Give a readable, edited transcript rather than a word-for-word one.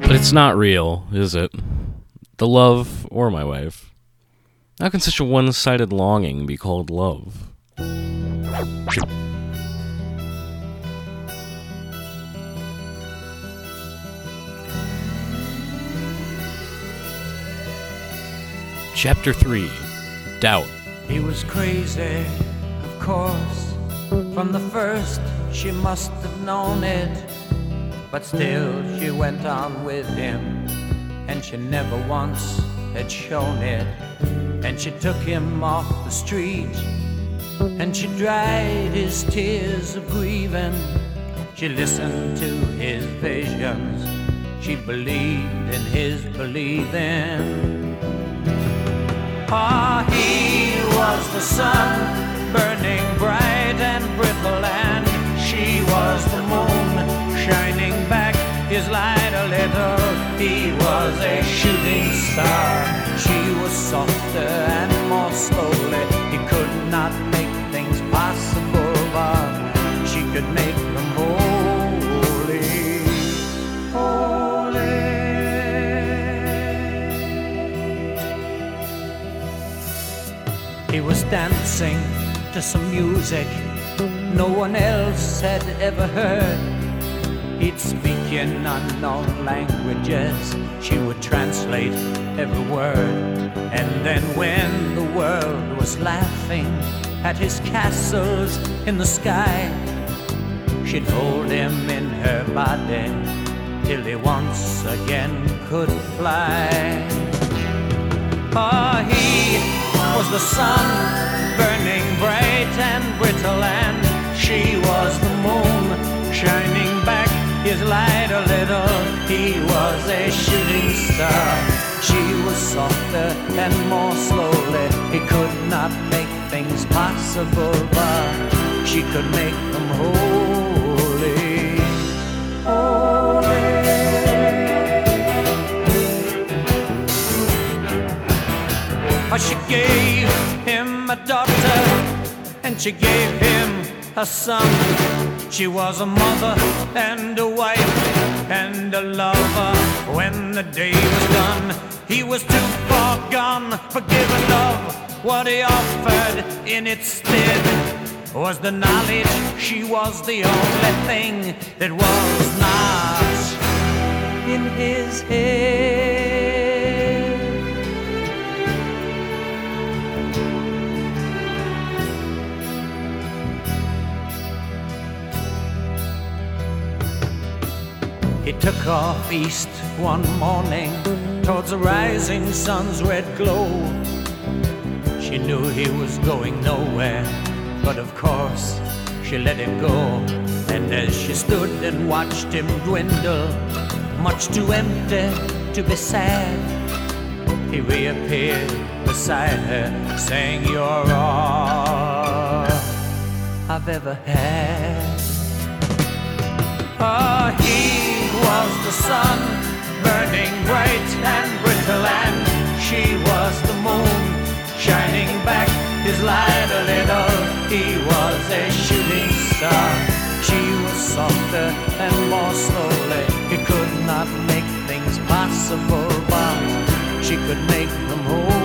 But it's not real, is it? The love or my wife. How can such a one-sided longing be called love? Chapter 3. Doubt. He was crazy, of course. From the first, she must have known it. But still, she went on with him, and she never once had shown it. And she took him off the street, and she dried his tears of grieving. She listened to his visions, she believed in his believing. Ah, he was the sun, burning bright and brittle, and she was the moon, shining back his light a little. He was a shooting star, she was softer and more slowly. He could not make things possible, but she could make them holy, holy. He was dancing to some music no one else had ever heard. He'd speak in unknown languages, she would translate every word. And then when the world was laughing at his castles in the sky, she'd hold him in her body till he once again could fly. Ah, he was the sun, burning bright and brittle, and she was the moon, shining back his light a little. He was a shooting star, she was softer and more slowly. He could not make things possible, but she could make them holy, holy. She gave him a daughter, and she gave him a son. She was a mother and a wife and a lover. When the day was done, he was too far gone, forgiven of what he offered. In its stead was the knowledge she was the only thing that was not in his head. He took off east one morning towards the rising sun's red glow. She knew he was going nowhere, but of course she let him go. And as she stood and watched him dwindle, much too empty to be sad, he reappeared beside her, saying, "You're all I've ever had." Ah, he was the sun, burning bright and brittle, and she was the moon, shining back his light a little. He was a shooting star, she was softer and more slowly. He could not make things possible, but she could make them whole.